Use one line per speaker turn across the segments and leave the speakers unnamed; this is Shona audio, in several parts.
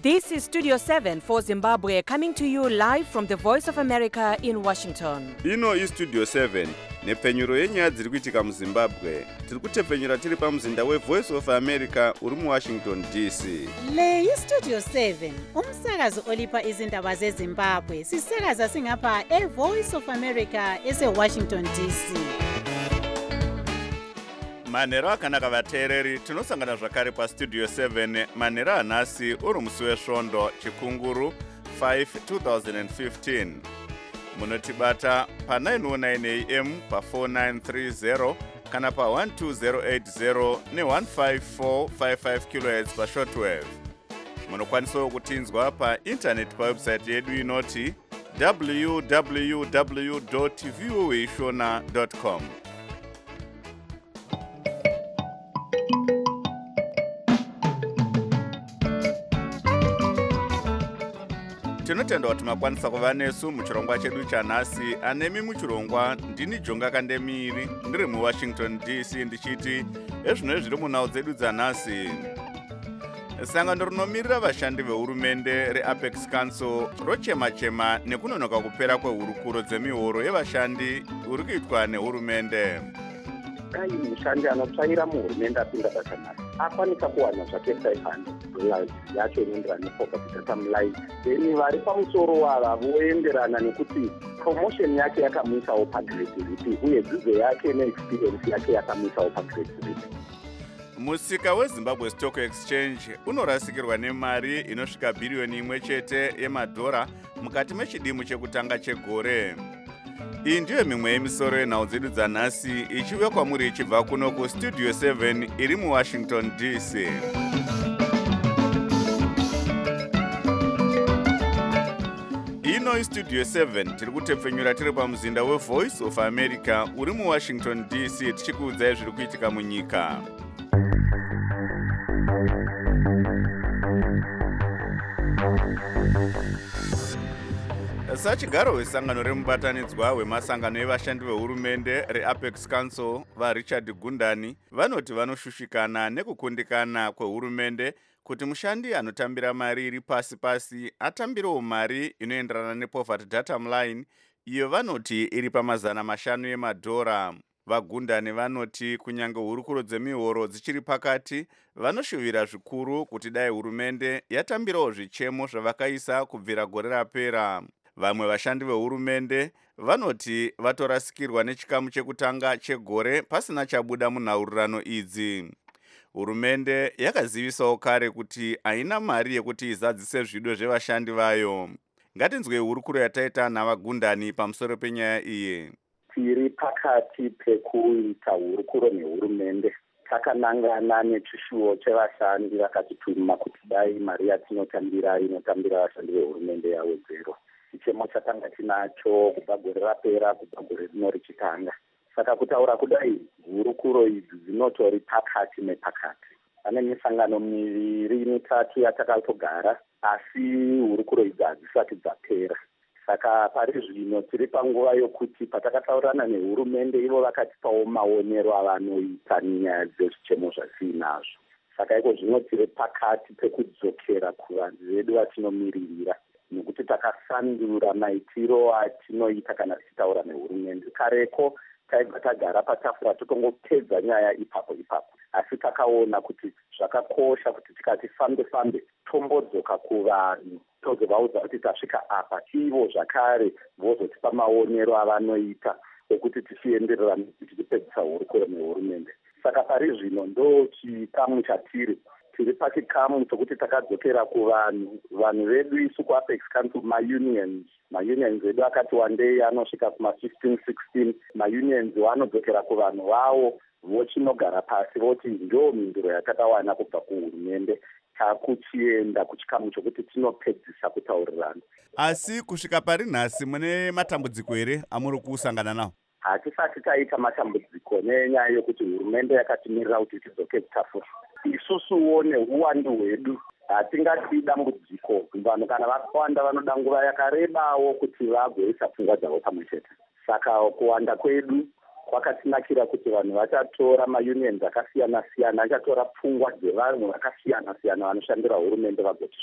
This is Studio 7 for Zimbabwe, coming to you live from the Voice of America in Washington.
Ino iStudio 7 nepfenyuro yenyaya dziri kuitika muZimbabwe. Tiri kutepfenyura tiri pamuzinda weVoice of America uri muWashington DC.
Le iStudio 7 umsakazo olipa izindaba zeZimbabwe. Sisakaza singapha eVoice of America eseWashington DC.
Manhero akanaka vateereri, tinosangana zvakare paStudio 7 manhero anhasi uri musi wesvondo chikunguru 5 2015. Munotibata pa 909 AM pa 4930 kana pa 12080 ne 15455 kHz pa shortwave. Munokwanisawo kutinzwa pa internet pa website yedu inoti www.voashona.com. Tinotenda kuti makwanisa kuva nesu muchirongwa chedu chanhasi. Anemi muchirongwa ndini Jonga Kandemiri ndiri muWashington DC ndichiti ezvino zviri munhau dzedu dzanhasi. Sangano rinomirira vashandi vehurumende reApex Council rochema-chema nekunonoka kupera kwehurukuro dzemihoro yevashandi uri kuitwa nehurumende.
Kai mushandi anotsvaira muhurumende apinda basa nhasi akwanisa kuwana zvake $500 yacho inoenderana nepoverty data line. Then vari pamusoro wava voenderana nekuti promotion yake yakamuisawo pagrade ripi uye dzidzo yake neexperience yake yakamuisawo pagrade ripi.
Musika weZimbabwe Stock Exchange unorasikirwa nemari inosvika bhiriyoni 1 chete yemadhora mukati mechidimu chekutanga chegore. Iyi ndiyo mimwe yemisoro yenhau dzedu dzanhasi ichiuya kwamuri ichibva kuno kuStudio 7 iri muWashington DC. Ino iStudio 7 tiri kutepfenyura tiri pamuzinda weVoice of America uri muWashington DC tichikuudzai zviri kuitika munyika. Sachigaro wesangano remubatanidzwa wemasangano evashandi vehurumende reApex Council vaRichard Gundani vanoti vanoshushikana nekukundikana kwehurumende kuti mushandi anotambira mari iri pasi-pasi atambirewo mari inoenderana nepoverty data line iyo vanoti iri pama500 yemadhora. VaGundani vanoti kunyange hurukuro dzemihoro dzichiri pakati vanoshuvira zvikuru kuti dai hurumende yatambirawo zvichemo zvavakaisa kubvira gore rapera. Vamwe vashandi vehurumende vanoti vatorasikirwa nechikamu chekutanga chegore pasina chabuda munhaurirano idzi. Hurumende yakazivisawo kare kuti haina mari yekuti izadzise zvido zvevashandi vayo. Ngatinzwe hurukuro yataita navaGundani pamusoro penyaya iyi.
Tiri pakati pekuita hurukuro nehurumende. Takanangana nechishuwo chevashandi vakatituma kuti dai mari yatinotambira inotambira vashandi vehurumende yawedzero. Chichemo chatanga tinacho kubva gore rapera kubva gore rino richitanga. Saka kutaura kudai hurukuro idzi dzinotori pakati nepakati. Pane misangano 2-3 yatakatogara asi hurukuro idzi hadzisati dzapera. Saka pari zvino tiri panguva yokuti patakataurana nehurumende ivo vakatipawo maonero avanoita nyaya dzezvichemo zvatiinazvo. Saka iko zvino tiri pakati pekudzokera kuvanhu vedu vatinomiririra. Nekuti takasandura maitiro atinoita kana tichitaura nehurumende. Kareko taibva tagara patafura totongopedza nyaya ipapo. Asi takaona kuti zvakakosha kuti tikati fambe tombodzoka kuvanhu tozovaudza kuti tasvika apa ivo zvakare vozotipa maonero avanoita ekuti tichienderera tichipedzisa hurukuro nehurumende. Saka pari zvino ndo chikamu chatiri pachikamu chokuti takadzokera kuvanhu vedu isu kuApex Council maunions edu akati wandei anosvika kuma15-16 maunions vanodzokera kuvanhu vavo vochinogara pasi voti ndo mhinduro yatakawana kubva kuhurumende takuchienda kuchikamu chokuti tinopedzisa kutaurirana. Asi
kusvika pari nhasi mune matambudziko here amuri kusangana nawo?
Hatisati taita matambudziko nenyaya yokuti hurumende yakatimirira kuti tidzoke kutafura. Isusuwo neuwandu hwedu hatingati dambudziko. Vanhu kana vakawanda vanoda nguva yakarebawo kuti vagoisa pfungwa dzavo pamwe chete. Saka kuwanda kwedu kwakatinakira kuti vanhu vachatora maunions akasiyana-siyana, vachatora pfungwa dzevanhu vakasiyana-siyana vanoshandira hurumende vagotisvika.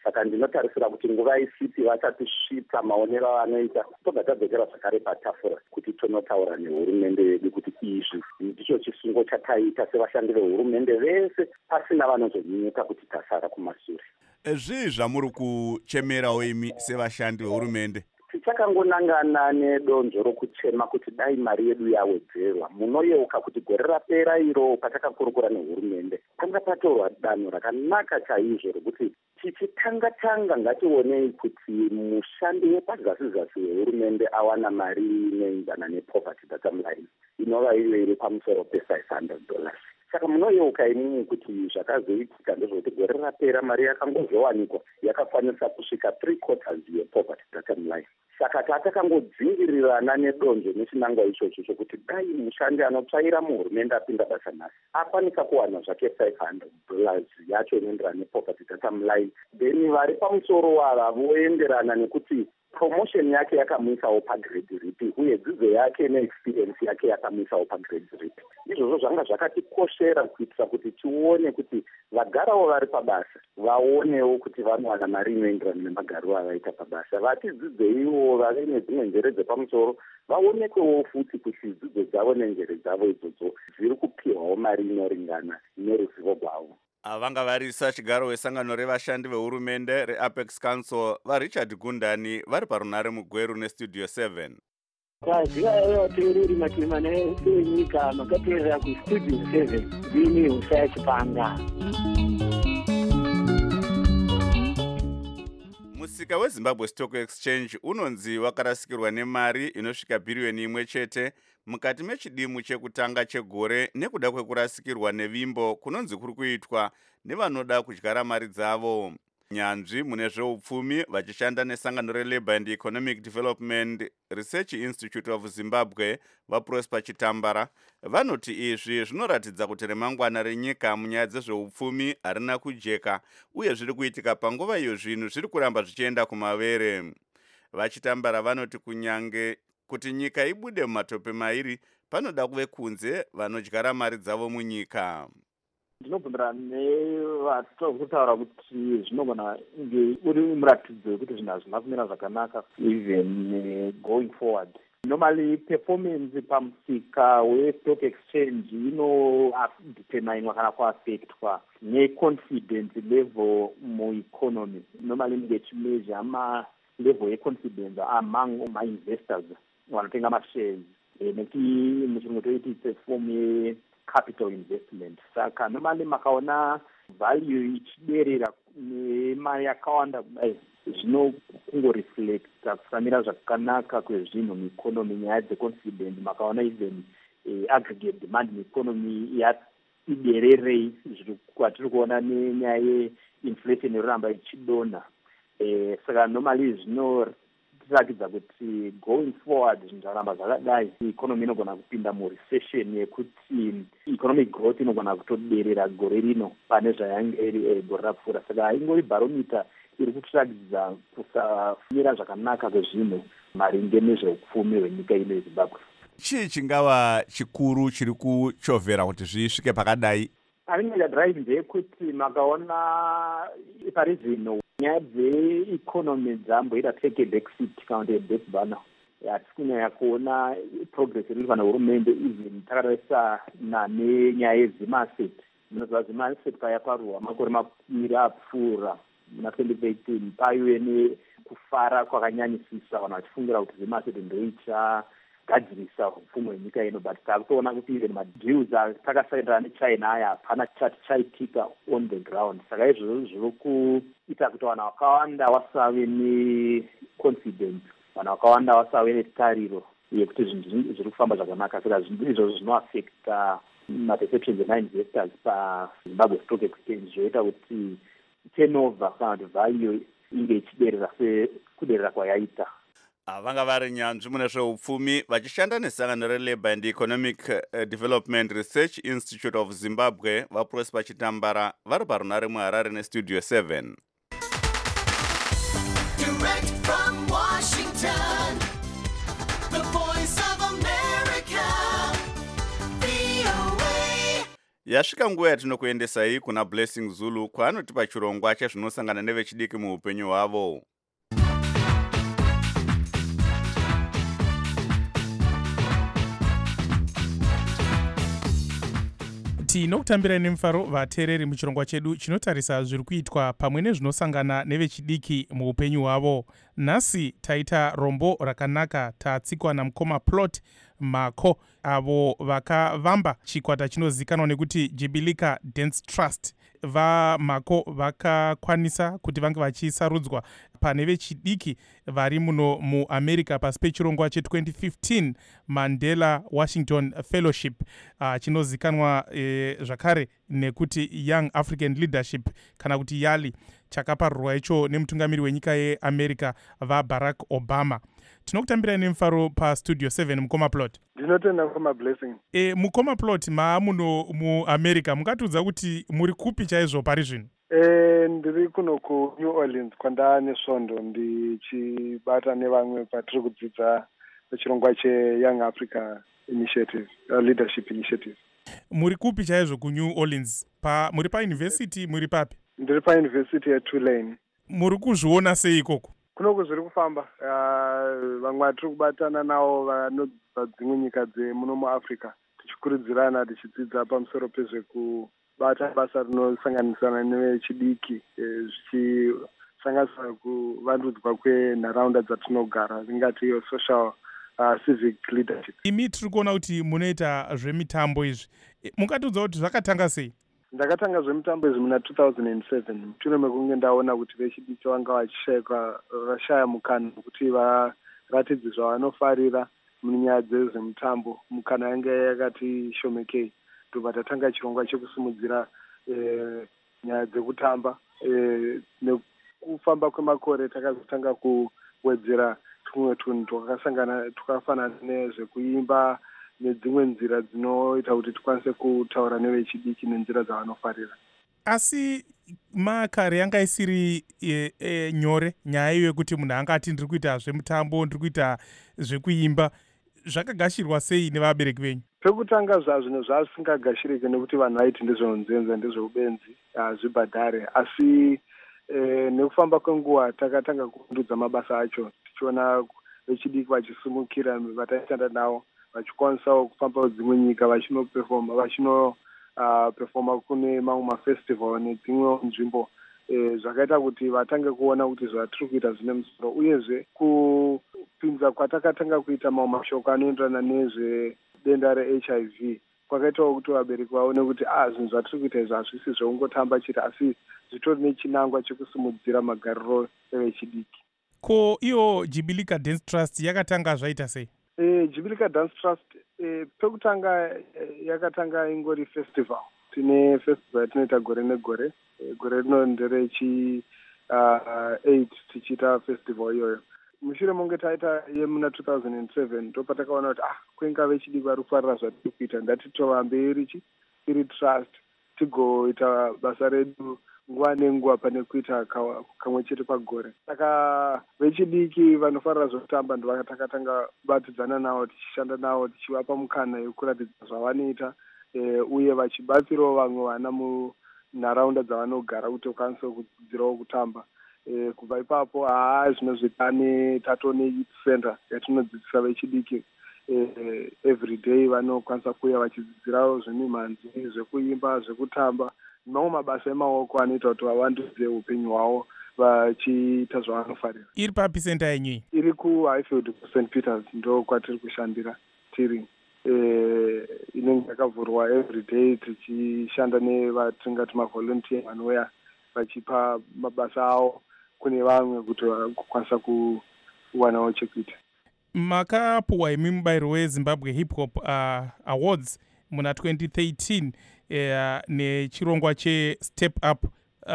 saka ndinotarisira kuti nguva isipi vachatisvitsa maonero avanoita tobva tadzokera zvakare patafura kuti tonotaura nehurumende yedu kuti izvi ndicho chisungo chataita sevashandi vehurumende vese pasina vanozonyunyuka kuti tasara kumashure.
Zvii zvamuri kuchemerawo imi sevashandi vehurumende?
Tichakangonangana nedonzvo rokuchema kuti dai mari yedu yawedzerwa. Munoyeuka kuti gore rapera iro patakakurukura nehurumende panga patorwa danho rakanaka chaizvo rokuti tichitanga ngationei kuti mushandi wepazasi-zasi wehurumende awana mari inoenzana nepoverty data line inova iyo iri pamusoro pe$500. Saka munoyeuka imimi kuti zvakazoitika ndezvekuti gore rapera mari yakangozowanikwa yakakwanisa kusvika 3/4 yepoverty data line. Saka tatakangodzingirirana nedonzvo nechinangwa ichocho chokuti dai mushandi anotsvaira muhurumende apinda basa nhasi akwanisa kuwana zvake $500 yacho inoenderana nepoverty data line, then vari pamusoro wava voenderana nekuti promotion yake yakamuisawo pagrade ripi uye dzidzo yake neexperience yake yakamuisawo pagrade ripi. Izvozvo zvanga zvakatikoshera kuitira kuti tione kuti vagarawo vari pabasa vaonewo kuti vanowana mari inoenderana nemagariro avaita pabasa. Vati dzidzeiwo vave nedzimwe njere dzepamusoro vaonekwewo futi kuti dzidzo dzavo nenjere dzavo idzodzo zviri kupiwawo mari inoringana neruzivo rwavo.
Vanga varisa chigaro wesangano revashandi vehurumende reApex Council vaRichard Gundani vari parunare mugweru nestudio 7.
Kwaziva teereri matema nenyika makateerera kustudio 7 ndini Husaya Chipanga.
Musika weZimbabwe Stock Exchange unonzi wakarasikirwa nemari inosvika bhiriyoni 1 chete mukati mechidimu chekutanga chegore nekuda kwekurasikirwa nevimbo kunonzi kuri kuitwa nevanoda kudyara mari dzavo. Nyanzvi mune zveupfumi vachishanda nesangano reLabour and Economic Development Research Institute of Zimbabwe vaProsper Chitambara vanoti izvi zvinoratidza kuti remangwana renyika munyaya dzezveupfumi harina kujeka uye zviri kuitika panguva iyo zvinhu zviri kuramba zvichienda kumavere. Vachitambara vanoti kunyange kuti nyika ibude mumatope mairi panoda kuve kunze vanodyara mari dzavo munyika.
Ndinobvumirana nevatokutaura kuti zvinogona kunge uri muratidzo wekuti zvinhu hazvina kumira zvakanaka even going forward. Normally performance pamusika westock exchange inodeterminwa kana kuaffectwa neconfidence level mueconomy. Normally inenge ichimeasure level yeconfidence among ma-investors vanotenga mashares nekuti muchirungu toiti it's a form yecapital investment. Saka normally makaona value ichiderera nemari yakawanda kudai zvinokungoreflecta kusamira zvakanaka kwezvinhu mueconomy, nyaya dzeconfidence. Makaona even aggregate demand mueconomy idererei kwatiri kuona nenyaya yeinflation yoramba ichidonha. Saka normally zvinoratidza kuti going forward zvinhu zvaramba zvakadai economy inogona kupinda murecession yekuti economic growth inogona kutoderera gore rino pane zvayange iri gore rapfuura. Saka ingori barometer iri kutiratidza kusafumira zvakanaka kwezvinhu maringe nezveupfumi hwenyika ino yeZimbabwe.
Chii chingava chikuru chiri kuchovhera kuti zvisvike pakadai?
Aringa drive ndeyekuti makaona pari zvino nyaya dzeeconomy dzamboita take a back seat kana kuti back burner. Hatisi kunyanya kuona progress iriitwa nehurumende even takatarisana nenyaya yezimaset. Munoziva zimaset paya paruwa makore maviri apfuura muna 2018 paive nekufara kwakanyanyisisa vanhu vachifungira kuti zimaset ndoichagadzirisa upfumi hwenyika ino, but takutoona kuti even madeals atakasainira nechina aya hapana chati chaitika on the ground. Saka izvozvo zviri kuita kuti vanhu vakawanda vasave neconfidence, vanhu vakawanda vasave netariro yekuti zvinhu zviri kufamba zvakanaka. Saka zvinhu izvozvo zvinoaffecta maperceptions emainvestors paZimbabwe Stock Exchange, zvoita kuti turnover kana kuti value inge ichiderera sekuderera kwayaita.
Vanga vari nyanzvi mune zveupfumi vachishanda nesangano reLabour and Economic Development Research Institute of Zimbabwe vaProsper Chitambara vari parunare muHarare nestudio 7.
Direct from Washington, the voice of America, VOA.
Yasvika nguva yatinokuendesai kuna Blessing Zulu kwaanotipa chirongwa chezvinosangana nevechidiki muupenyu hwavo.
Tinokutambirai nemufaro vateereri muchirongwa chedu chinotarisa zviri kuitwa pamwe nezvinosangana nevechidiki muupenyu hwavo. Nhasi taita rombo rakanaka tatsikwa namukoma Plot Mako avo vakavamba chikwata chinozikanwa nekuti Jibilika Dance Trust. VaMako vakakwanisa kuti vange vachisarudzwa pane vechidiki vari muno muAmerica pasi pechirongwa che2015 Mandela Washington Fellowship chinozikanwa zvakare nekuti Young African Leadership kana kuti YALI, chakaparurwa icho nemutungamiri wenyika yeAmerica vaBarack Obama. Tinokutambirai nemufaro pastudio 7 mukoma Plot.
Ndinotenda mukoma Blessing.
Mukoma Plot, maamuno muAmerica mungatiudza kuti muri kupi chaizvo pari zvino?
Ndiri kuno kuNew Orleans kwandane svondo ndichibata nevamwe patiri kudzidza chirongwa cheYoung Africa Initiative, Leadership Initiative.
Muri kupi chaizvo kuNew Orleans? Muri pauniversity, muri papi?
Ndiri pauniversity yeTulane.
Muri kuzviona sei ikoko?
Kunoko zviri kufamba. Vamwe vatiri kubatana navo vanobva dzimwe nyika dzemuno muAfrica, tichikurudzirana tichidzidza pamusoro pezvekubata basa rinosanganisana nevechidiki, zvichisanganisira kuvandudzwa kwenharaunda dzatinogara, ringati iyo social civic leadership.
Imi tiri kuona kuti munoita zvemitambo izvi. Mungatiudza kuti zvakatanga sei?
Ndakatanga zvemitambo izvi muna 2007 mushure mekunge ndaona kuti vechidiki vanga vashaya mukana kuti varatidze zvavanofarira munyaya dzezvemutambo. Mukana yanga yakati shomekei, ndobva tatanga chirongwa chekusimudzira nyaya dzekutamba. Nekufamba kwemakore takazotanga kuwedzera tumwe tunhu twakafanana nezvekuimba nedzimwe nzira dzinoita kuti tikwanise kutaura nevechidiki nenzira dzavanofarira.
Asi makare yanga isiri nyore nyaya iyo yekuti munhu angati ndiri kuita zvemutambo, ndiri kuita zvekuimba. Zvakagashirwa sei nevabereki venyu?
Pekutanga zvinhu zvasingagashirike nekuti vanhu vaiti ndezveunzenza, ndezveubenzi, zvibhadhare. Asi nekufamba kwenguva takatanga kuvandudza mabasa acho, tichiona vechidiki vachisimukira vataishanda navo, vachikwanisawo kufamba dzimwe nyika vachinoperforma kune mamwe mafestival nedzimwe nzvimbo, zvakaita kuti vatange kuona kuti zvatiri kuita zvine musoro, uyezve kupinza kwatakatanga kuita mamwe mashoko anoenderana nezvedenda reHIV kwakaitawo kuti vabereki vaone kuti zvinhu zvatiri kuita izvi hazvisi zveungotamba chete, asi zvitori nechinangwa chekusimudzira magariro evechidiki.
Ko iyo Jibilika Dance Trust yakatanga zvaita sei?
Jibilika Dance Trust pekutanga yakatanga ingori festival. Tine festival tinoita gore negore. Gore rino nderechi8 tichiita festival iyoyo. Mushure monge taita yemuna 2007 ndopatakaona kuti kwenga vechidiki vari kufarira zvatiri kuita, ndatitova mberi iri trust tigoita basa redu nguva nenguva pane kuita kamwe chete pagore. Saka vechidiki vanofarira zvekutamba ndovakatakatanga batidzana navo, tichishanda navo, tichivapa mukana yekuratidza zvavanoita, uye vachibatsirawo vamwe vana munharaunda dzavanogara kuti vakwanise kudzidzirawo kutamba. Kubva ipapo zvinozvitane tatone center yatinodzidzisa vechidiki everyday, vanokwanisa kuuya vachidzidzirawo zvemimhanzi, zvekuimba, zvekutamba, mamwe mabasa emaoko anoita kuti vavandudze upenyu hwavo vachiita zvavanofarira. Iri
papi center yenyu?
Iri kuHighfield kuSt Peters, ndo kwatiri kushandira tiri. Inenge yakavhurwa everyday, tichishanda nevatingati mavolunteer vanouya vachipa mabasa avo kune vamwe kuti vakwanisa kuwanawo chekuita.
Makapuwa imi mubairo weZimbabwe Hip Hop Awards muna 2013 nechirongwa cheStep Up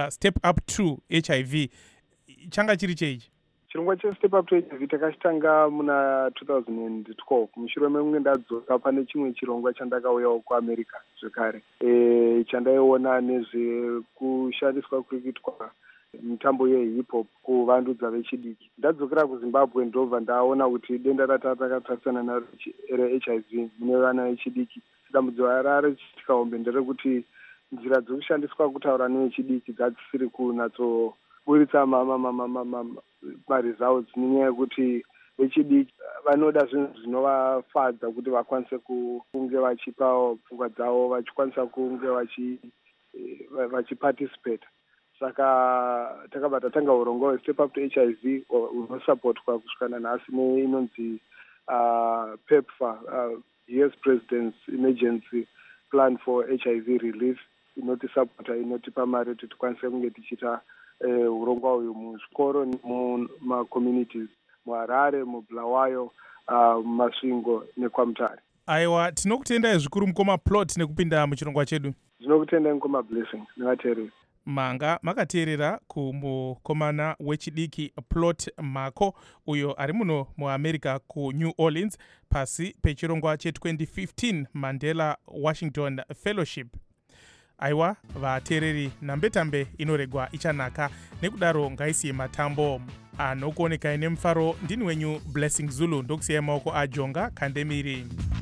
2 HIV. Changa chiri cheichi?
Chirongwa cheStep Up 2 HIV takachitanga muna 2012. Mushure mekunge ndadzoka pane chimwe chirongwa chandakauyawo kuAmerica zvekare, chandaiona nezvekushandiswa kuri kuitwa mitambo yehip hop kuvandudza vechidiki. Ndadzokera kuZimbabwe ndobva ndaona kuti denda ratakatarisana naro reHIV mune vana vechidiki dambudziko rari richiitika hombe nderekuti nzira dzokushandiswa kutaura nevechidiki dzasisiri kunatsoburitsa maresults nenyaya yekuti vechidiki vanoda zvinhu zvinovafadza kuti vakwanise kunge vachipawo pfungwa dzavo vachikwanisa kunge vachiparticipate. Saka takabva tatanga urongo hwestep up to HIV hunosapotwa kusvikana nhasi neinonzi PEPFAR, US President's Emergency Plan for HIV Relief, inotisapota, inotipa mari kuti tikwanise kunge tichiita urongwa uyu muzvikoro nemumacommunities muHarare, muBulawayo, muMasvingo neKwaMutare.
Aiwa, tinokutendai zvikuru mukoma Plot nekupinda muchirongwa chedu.
Tinokutendai mukoma Blessing nevateereri.
Manga makateerera kumukomana wechidiki Plot Mako uyo ari muno muAmerica kuNew Orleans pasi pechirongwa che2015 Mandela Washington Fellowship. Aiwa, vateereri, nambetambe inoregwa ichanaka, nekudaro ngaisiye matambo anokuonekai nemufaro. Ndini wenyu Blessing Zulu, ndokusiyai maoko aJonga Kandemiri.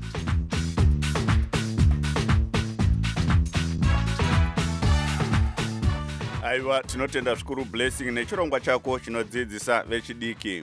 Aiwa, tinotenda zvikuru Blessing nechirongwa chako chinodzidzisa vechidiki.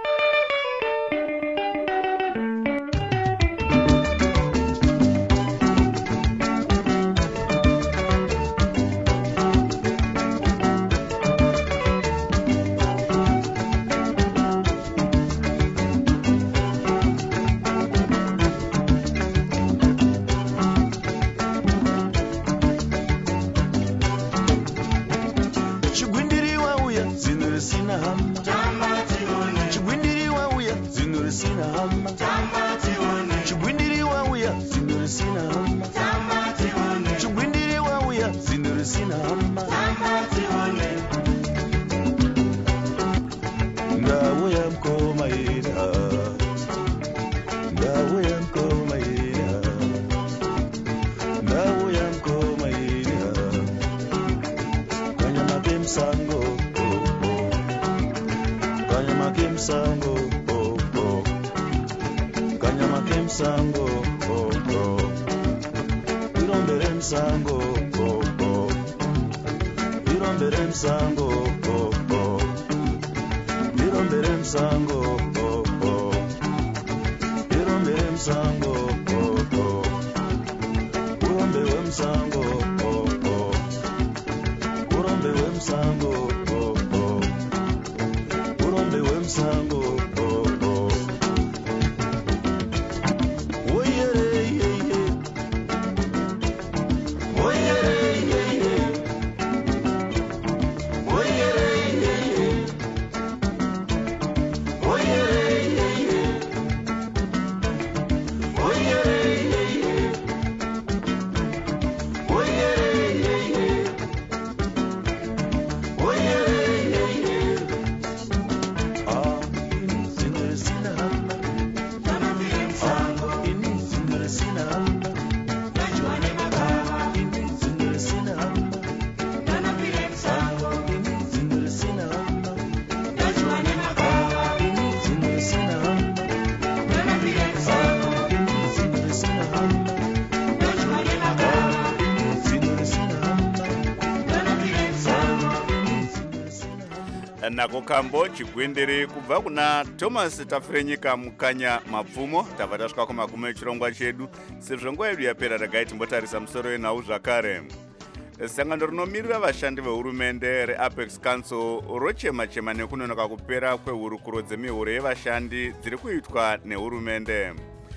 Nako kambo chigwindiri kubva kuna Thomas Tafrenyika mukanya mapfumo. Tabva tasvika kumagumo echirongwa chedu. Sezvo nguva yedu yapera tagai timbotarisa musoro wenhau zvakare. Sangano rinomirira vashandi vehurumende reApex Council rochema-chema nekunonoka kupera kwehurukuro dzemihoro yevashandi dziri kuitwa nehurumende.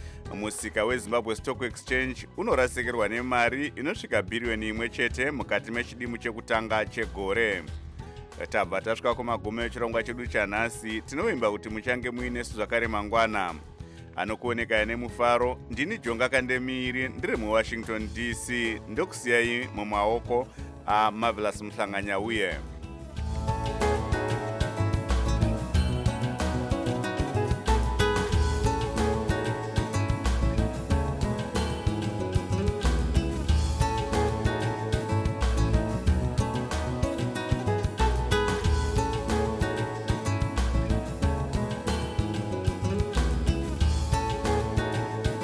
Musika weZimbabwe Stock Exchange unorasikirwa nemari inosvika bhiriyoni 1 chete mukati mechidimu chekutanga chegore. Tabva tasvika kumagumo echirongwa chedu chanhasi. Tinovimba kuti muchange muinesu zvakare mangwana. Anokuonekai nemufaro, ndini Jonga Kandemiri, ndiri muWashington DC. Ndokusiyai mumaoko aMarvelous Muhlanganya uye